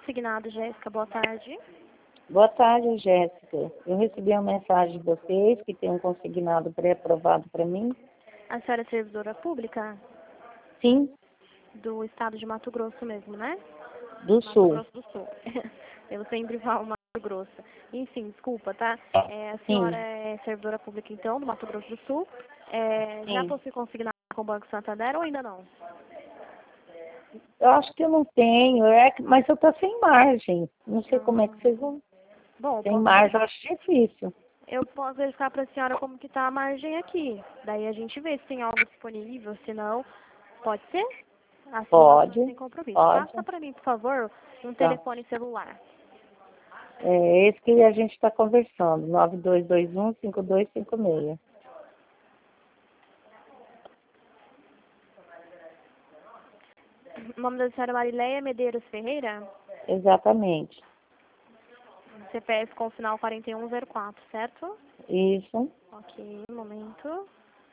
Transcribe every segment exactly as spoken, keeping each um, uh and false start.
consignado, Jéssica. Boa tarde. Boa tarde, Jéssica. Eu recebi uma mensagem de vocês que tem um consignado pré-aprovado para mim. A senhora é servidora pública? Sim. Do estado de Mato Grosso mesmo, né? Do Mato Sul. Grosso do Sul. Eu sempre falo Mato Grosso. Enfim, desculpa, tá? É, a Sim. senhora é servidora pública, então, do Mato Grosso do Sul. É, já Sim. possui consignado com o Banco Santander ou ainda não? Eu acho que eu não tenho, é, que- mas eu tô sem margem. Não sei como é que vocês vão. Bom, eu Sem posso, margem, eu acho difícil. eu posso verificar para a senhora como que tá a margem aqui. Daí a gente vê se tem algo disponível, se não, pode ser? A simulação Pode, sem compromisso. pode. Passa para mim, por favor, um Tá. telefone celular. É esse que a gente está conversando, nove dois dois um, cinco dois cinco seis. O nome da senhora é Marileia Medeiros Ferreira? Exatamente. C P F com final quarenta e um zero quatro, certo? Isso. Ok, um momento.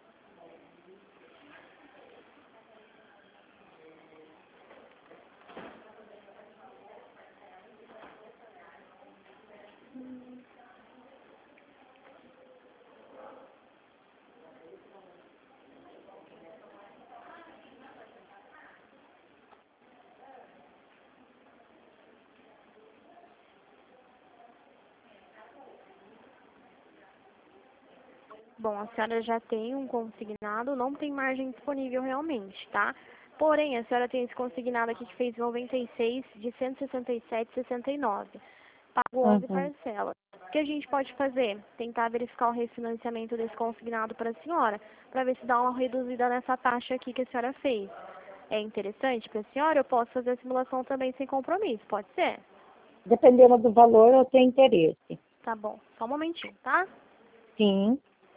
Bom, a senhora já tem um consignado, não tem margem disponível realmente, tá? Porém, a senhora tem esse consignado aqui que fez noventa e seis de cento e sessenta e sete vírgula sessenta e nove. Pago onze Uhum. parcelas. O que a gente pode fazer? Tentar verificar o refinanciamento desse consignado para a senhora, para ver se dá uma reduzida nessa taxa aqui que a senhora fez. É interessante para a senhora? Eu posso fazer a simulação também sem compromisso, pode ser? Dependendo do valor, eu tenho interesse. Tá bom, só um momentinho, tá? Sim.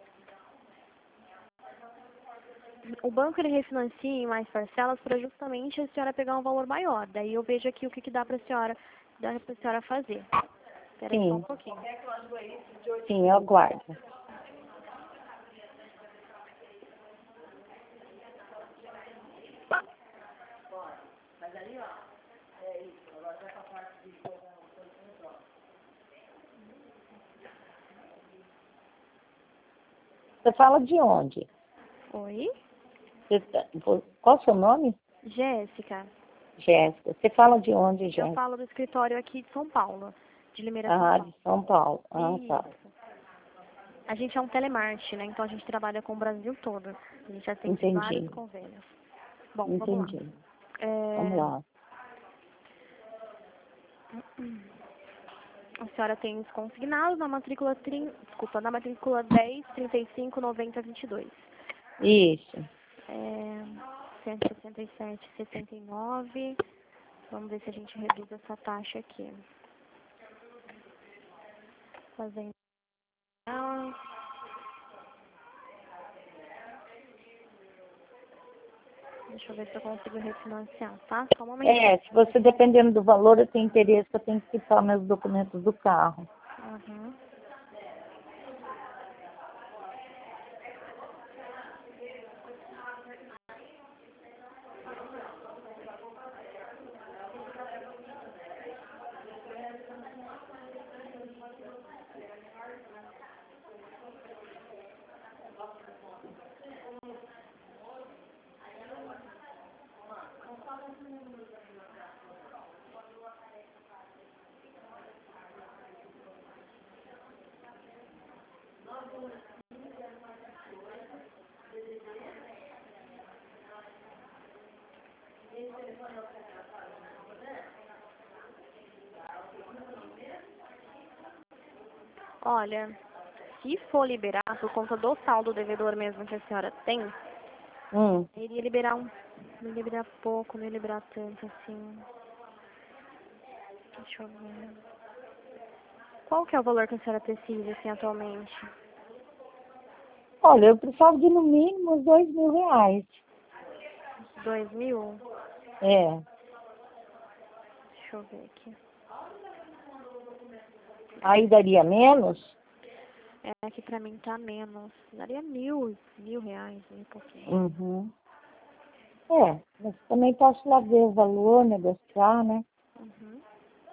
O banco ele refinancia em mais parcelas para justamente a senhora pegar um valor maior. Daí eu vejo aqui o que, que dá para a senhora, dá para a senhora fazer. Espera aí só um Sim. pouquinho. Sim, eu aguardo. Você fala de onde? Oi? Você tá- Qual o seu nome? Jéssica. Jéssica. Você fala de onde, Eu Jéssica? falo do escritório aqui de São Paulo, de Limeira, São Ah, Paulo. de São Paulo. Ah, tá. Isso. A gente é um telemarketing, né? Então a gente trabalha com o Brasil todo. A gente atende vários Entendi. convênios. Bom, vamos lá. Entendi. Vamos É... lá. A senhora tem os consignados na matrícula, trin... Desculpa, na matrícula dez, trinta e cinco, noventa, vinte e dois. Isso. É... cento e sessenta e sete, setenta e nove. Vamos ver se a gente reduz essa taxa aqui. Fazendo. Deixa eu ver se eu consigo refinanciar, tá? Só um momentinho. É, se você dependendo do valor, eu tenho interesse, eu tenho que quitar meus documentos do carro. Uhum. Olha, se for liberar por conta do saldo devedor mesmo que a senhora tem, Hum. eu iria liberar um. Não ia liberar pouco, não ia liberar tanto assim. Deixa eu ver. Qual que é o valor que a senhora precisa, assim, atualmente? Olha, eu precisava de no mínimo uns dois mil reais. Dois mil? É. Deixa eu ver aqui. Aí daria menos? É, aqui pra mim tá menos. Daria mil, mil reais, mil e pouquinho. Uhum. É, mas também posso lá ver o valor, negociar, né? Uhum.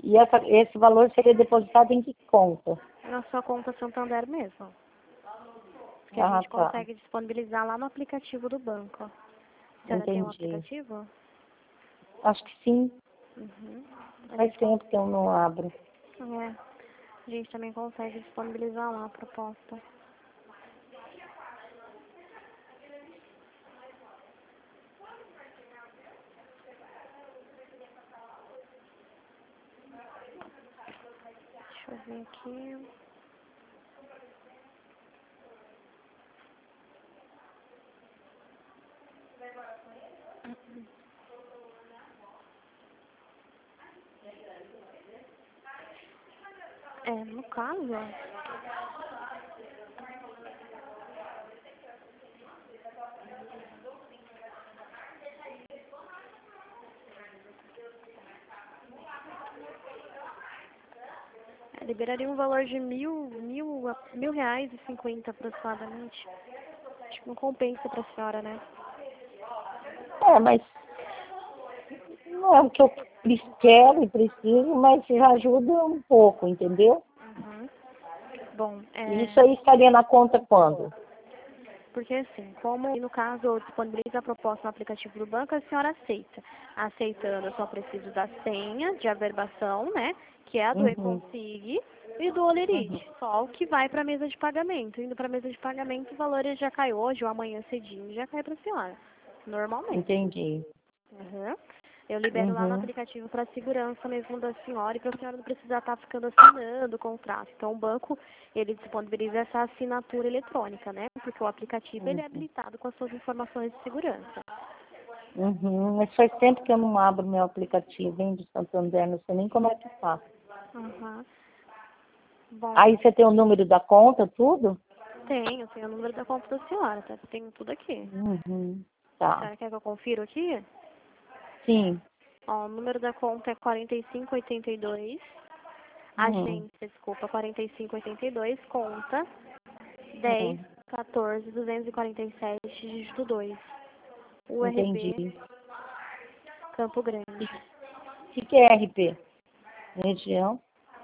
E essa, esse valor seria depositado em que conta? Na sua conta Santander mesmo. Que a Ah, gente tá. consegue disponibilizar lá no aplicativo do banco. A senhora tem um Entendi. aplicativo? Acho que sim. Uhum. A Faz gente, con- tempo que eu não abro. é, a gente também consegue disponibilizar lá a proposta. Deixa eu ver aqui. É, no caso, é, liberaria um valor de mil, mil, a- mil reais e cinquenta aproximadamente. Acho que não compensa pra senhora, né? É, mas não é o que eu pre- quero e preciso, mas já ajuda um pouco, entendeu? Uhum. Bom, E é, isso aí estaria na conta quando? porque assim, como no caso eu disponibilizo a proposta no aplicativo do banco, a senhora aceita. Aceitando, eu só preciso da senha de averbação, né? Que é a do Uhum, eConsig e do uhum, Olerite. Só o que vai para a mesa de pagamento. Indo para a mesa de pagamento, o valor já cai hoje ou amanhã cedinho, já cai para a senhora. Normalmente. entendi. Uhum. Eu libero lá no Uhum, aplicativo para segurança mesmo da senhora e para a senhora não precisar estar ficando assinando o contrato. Então, o banco, ele disponibiliza essa assinatura eletrônica, né? Porque o aplicativo, ele uhum, é habilitado com as suas informações de segurança. uhum. Mas faz tempo que eu não abro meu aplicativo, hein, do Santander, não sei nem como é que faz. Uhum. Bom, Aí você tem o número da conta, tudo? tenho, tenho o número da conta da senhora, tá? Tenho tudo aqui. Uhum, A tá. senhora quer que eu confira aqui? Sim. Ó, o número da conta é quarenta e cinco oitenta e dois, Uhum, agência, desculpa, quarenta e cinco oitenta e dois, conta dez, uhum. quatorze, duzentos e quarenta e sete, dígito dois. U R B, Entendi. Campo Grande. O que, que é R P? Região?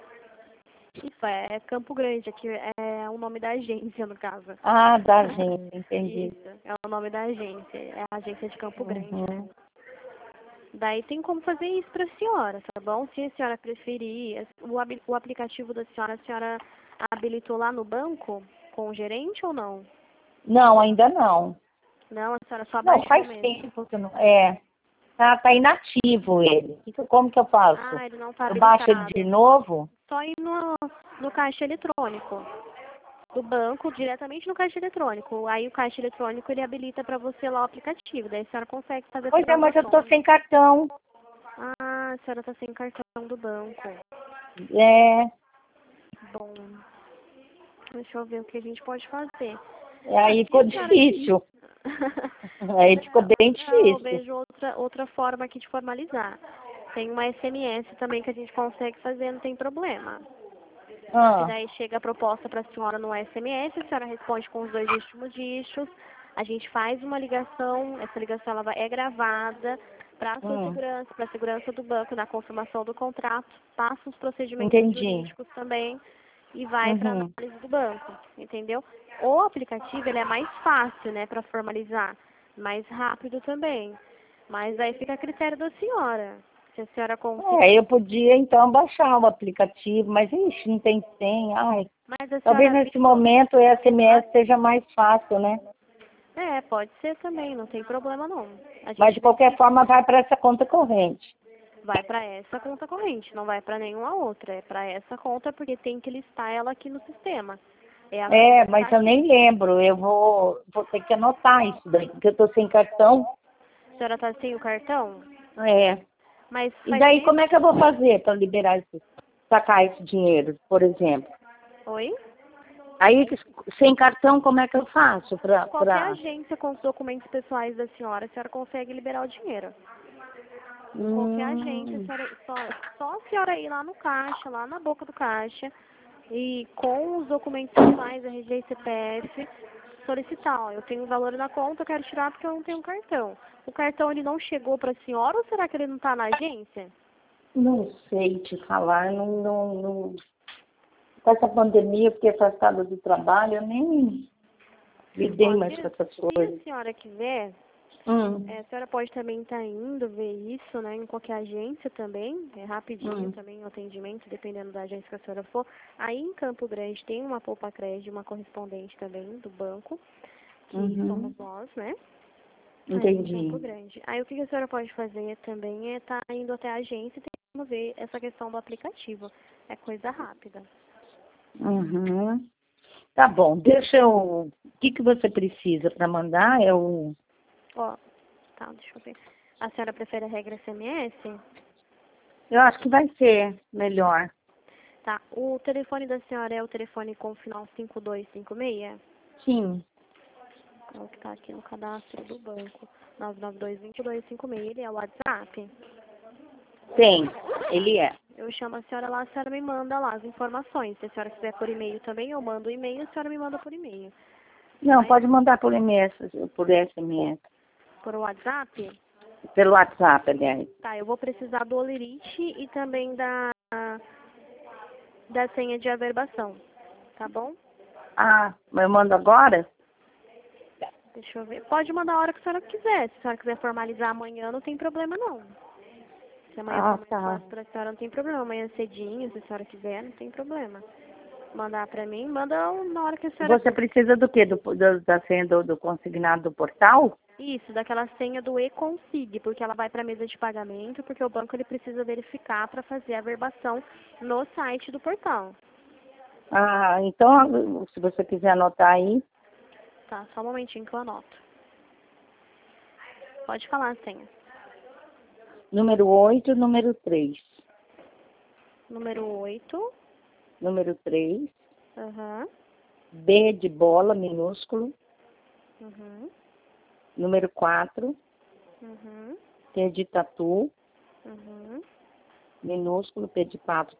Isso, é Campo Grande, aqui é o nome da agência, no caso. Ah, da agência, entendi. Isso, é o nome da agência, é a agência de Campo Grande, né? Uhum. Daí tem como fazer isso para a senhora, tá bom? Se a senhora preferir, o, hab- o aplicativo da senhora, a senhora habilitou lá no banco com o gerente ou não? Não, ainda não. Não, a senhora só Não, baixou faz mesmo. tempo que eu não. É, tá, tá inativo ele. Que que- Como que eu faço? Ah, ele não está Eu baixo ele de habilitado. novo? Só ir no, no caixa eletrônico do banco, diretamente no caixa eletrônico. Aí o caixa eletrônico ele habilita para você lá o aplicativo. Daí a senhora consegue fazer as Pois é, mas eu tô transações. sem cartão. Ah, a senhora está sem cartão do banco. É, Bom, deixa eu ver o que a gente pode fazer. Ah, aí se ficou a senhora... difícil. Aí ficou bem Não, eu difícil. vejo outra, outra forma aqui de formalizar. Tem uma S M S também que a gente consegue fazer, não tem problema. Que Ah, daí chega a proposta para a senhora no S M S, a senhora responde com os dois últimos dígitos, a gente faz uma ligação, essa ligação ela vai- é gravada para a sua hum, segurança, para a segurança do banco, na confirmação do contrato, passa os procedimentos entendi. jurídicos também e vai para a Uhum. análise do banco, entendeu? O aplicativo ele é mais fácil, né, para formalizar, mais rápido também, mas aí fica a critério da senhora. Se a senhora É, conseguir. eu podia então baixar o aplicativo, mas ixi, não tem tem. Ai, Mas a talvez senhora nesse habilitou. momento o S M S seja mais fácil, né? É, pode ser também, não tem problema não. A Mas de gente qualquer decide, forma vai para essa conta corrente. vai para essa conta corrente, não vai para nenhuma outra, é para essa conta porque tem que listar ela aqui no sistema. É a É, conta que mas está eu nem aqui. lembro. Eu vou, vou ter que anotar isso daí, porque eu tô sem cartão. A senhora está sem o cartão? É. Mas E faz daí como tempo. é que eu vou fazer para liberar esse, sacar esse dinheiro, por exemplo? Oi? Aí sem cartão como é que eu faço para Qualquer para agência com os documentos pessoais da senhora, a senhora consegue liberar o dinheiro. Em qualquer agência, a hum, senhora, só, só a senhora ir lá no caixa, lá na boca do caixa, e com os documentos pessoais, R G e C P F, solicitar, ó, eu tenho um valor na conta, eu quero tirar porque eu não tenho cartão. O cartão ele não chegou para a senhora ou será que ele não está na agência? Não sei te falar, não, não, não... Com essa pandemia, eu fiquei afastada do trabalho, eu nem lidei Ó, mais se, com essas se a coisas. senhora quiser, Hum, é, a senhora pode também estar indo ver isso, né, em qualquer agência também, é rapidinho hum, também o atendimento, dependendo da agência que a senhora for. Aí em Campo Grande tem uma Poupa Crédito, uma correspondente também do banco, que uhum, somos nós, né? Aí em Campo entendi. Grande. Aí o que a senhora pode fazer também é estar indo até a agência e tentando ver essa questão do aplicativo. É coisa rápida. Uhum. Tá bom, deixa eu... O que, que você precisa para mandar? É o... Ó, tá, deixa eu ver. A senhora prefere a regra S M S? Eu acho que vai ser melhor. Tá. O telefone da senhora é o telefone com o final cinco dois cinco seis? Sim, É o que está aqui no cadastro do banco. nove nove dois, dois dois cinco seis. Ele é o WhatsApp? tem. Ele é. Eu chamo a senhora lá, a senhora me manda lá as informações. Se a senhora quiser por e-mail também, eu mando o e-mail, a senhora me manda por e-mail. Não, Aí, pode mandar por M S, por S M S. por WhatsApp, Pelo WhatsApp, aliás. tá, eu vou precisar do olerite e também da, da senha de averbação, tá bom? Ah, mas eu mando agora? Deixa eu ver. Pode mandar a hora que a senhora quiser. Se a senhora quiser formalizar amanhã, não tem problema não. Se amanhã Ah, for mais tá. fácil pra senhora, não tem problema. Amanhã cedinho, se a senhora quiser, não tem problema. Mandar pra mim, manda na hora que a senhora... Você precisa do quê? Do, do, da senha do, do consignado do portal? Isso, daquela senha do e-consig, porque ela vai pra mesa de pagamento, porque o banco ele precisa verificar para fazer a verbação no site do portal. Ah, então, se você quiser anotar aí, Tá, só um momentinho que eu anoto. Pode falar a senha. número oito, número três. Número oito. Número três, Aham. B de bola, minúsculo. Uhum. Número quatro, Uhum. T de tatu, Uhum. minúsculo, P de pato,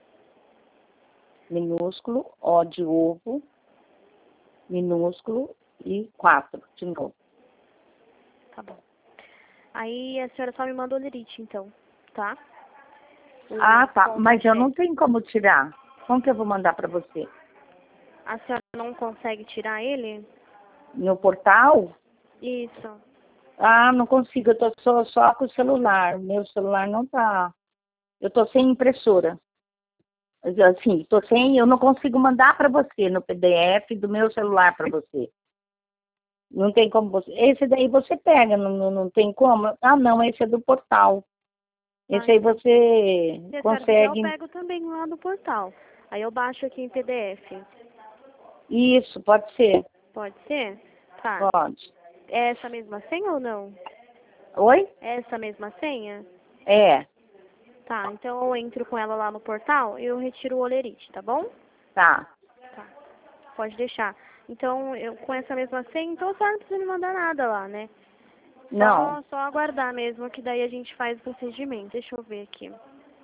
minúsculo, O de ovo, minúsculo e quatro, de novo. Tá bom. Aí a senhora só me manda o olerite, então, tá? Ah, O tá. Mas eu não contra-cheque. tenho como tirar. Como que eu vou mandar para você? A senhora não consegue tirar ele? No portal? Isso. Ah, não consigo. Eu tô só, só com o celular. Meu celular não tá. Eu tô sem impressora. Assim, tô sem. Eu não consigo mandar para você no P D F do meu celular para você. Não tem como você. Esse daí você pega, não, não, não tem como. Ah, não, esse é do portal. Ah, Esse aí então. você Se a senhora quiser, eu consegue. pego também lá no portal. Aí eu baixo aqui em P D F. Isso, pode ser. Pode ser? Tá. Pode. É essa mesma senha ou não? Oi? É essa mesma senha? É, Tá, então eu entro com ela lá no portal e eu retiro o olerite, tá bom? tá. Tá. Pode deixar. Então, eu com essa mesma senha, então a senhora não precisa me mandar nada lá, né? Não. Só, só aguardar mesmo, que daí a gente faz o procedimento. Deixa eu ver aqui.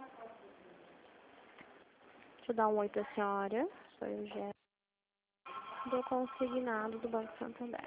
Deixa eu dar um oi pra senhora. Sou eu, Gé, do consignado do Banco Santander.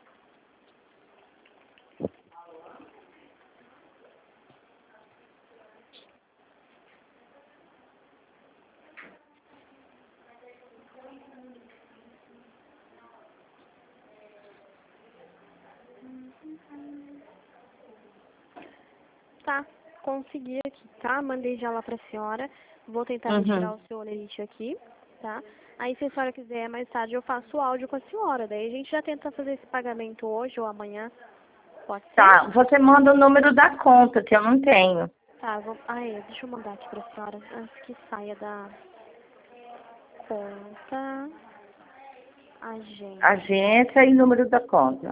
Tá, consegui aqui, tá? Mandei já lá pra senhora. Vou tentar retirar Uhum. o seu olerite aqui, tá? Aí se a senhora quiser, mais tarde eu faço o áudio com a senhora. Daí a gente já tenta fazer esse pagamento hoje ou amanhã. Pode ser? Tá, você manda o número da conta, que eu não tenho. Tá, vou... Ah, é, deixa eu mandar aqui pra senhora antes que saia da conta. Agência. Agência e número da conta.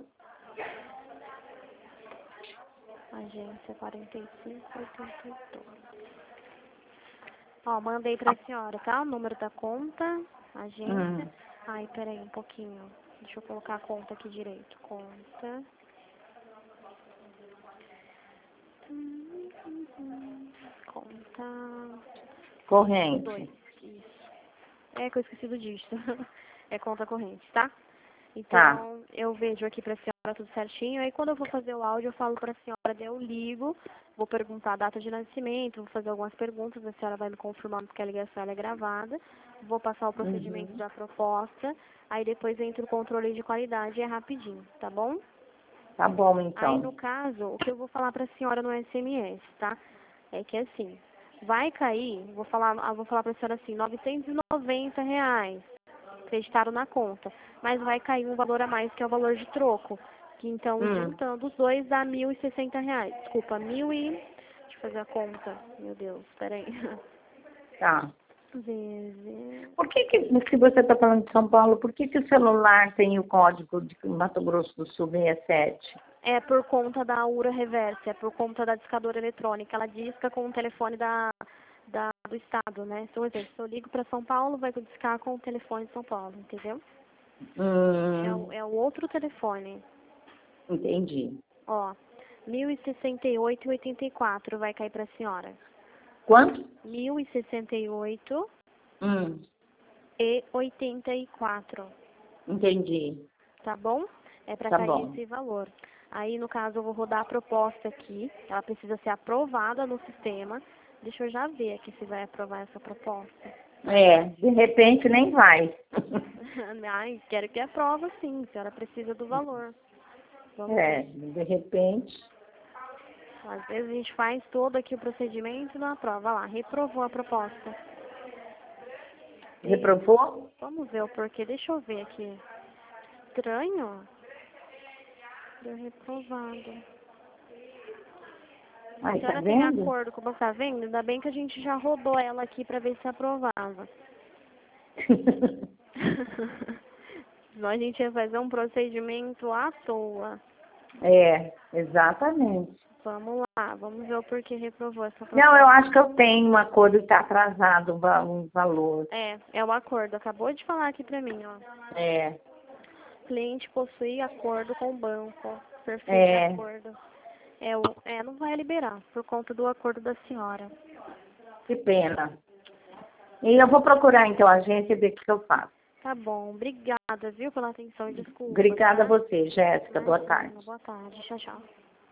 Agência quarenta e cinco oitenta e dois. Ó, mandei pra senhora, tá? O número da conta, agência. Hum. Ai, peraí um pouquinho. Deixa eu colocar a conta aqui direito. Conta. Hum, hum, hum. Conta. Dois. Corrente. Isso. É que eu esqueci do dígito. É conta corrente, tá? Então, Tá. eu vejo aqui pra senhora tudo certinho. Aí, quando eu vou fazer o áudio, eu falo pra senhora, daí eu ligo, vou perguntar a data de nascimento, vou fazer algumas perguntas, a senhora vai me confirmando que a ligação ela é gravada, vou passar o procedimento Uhum. da proposta, aí depois entra o controle de qualidade e é rapidinho, tá bom? Tá bom, Aí, no então. caso, o que eu vou falar pra senhora no S M S, tá? É que assim, vai cair, vou falar, ah, vou falar pra senhora assim, novecentos e noventa reais. Acreditaram na conta, mas vai cair um valor a mais que é o valor de troco, que então Hum. juntando os dois dá mil e sessenta reais. Desculpa, mil e... Deixa eu fazer a conta. Meu Deus, peraí. Tá. Vezes... Por que que, se você está falando de São Paulo, por que que o celular tem o código de Mato Grosso do Sul sessenta e sete? É por conta da URA reversa, é por conta da discadora eletrônica. Ela disca com o telefone da, da, do estado, né? Então, exemplo, se eu ligo para São Paulo, vai discar com o telefone de São Paulo, entendeu? É, o- Hum, é o outro telefone. entendi. Ó, mil e sessenta e oito e oitenta e quatro vai cair para a senhora. Quanto? Mil e sessenta e oito Hum, e oitenta e quatro, entendi. tá bom? É para Tá cair bom. esse valor. Aí, no caso, eu vou rodar a proposta aqui. Ela precisa ser aprovada no sistema. Deixa eu já ver aqui se vai aprovar essa proposta. É, de repente nem vai. Ai, quero que aprova sim. A senhora precisa do valor. Vamos É, ver. de repente. Às vezes a gente faz todo aqui o procedimento e não aprova. Olha lá, reprovou a proposta. E Reprovou? vamos ver o porquê. Deixa eu ver aqui. Estranho. Deu reprovado. A Ai, tá senhora tem vendo? acordo com o banco, tá vendo? Ainda bem que a gente já rodou ela aqui pra ver se aprovava. Senão a gente ia fazer um procedimento à toa. É, exatamente. Vamos lá, vamos ver o porquê reprovou essa Não, eu proposta. acho que eu tenho um acordo que está atrasado o va- um valor. É, é o acordo. Acabou de falar aqui pra mim, ó. É, Cliente possui acordo com o banco. Perfil de é, acordo. É, o, é, não vai liberar, por conta do acordo da senhora. que pena. E eu vou procurar então a agência e ver o que eu faço. Tá bom, obrigada, viu, pela atenção e desculpa, Obrigada a tá? você, Jéssica. Boa Imagina, tarde. boa tarde, tchau, tchau.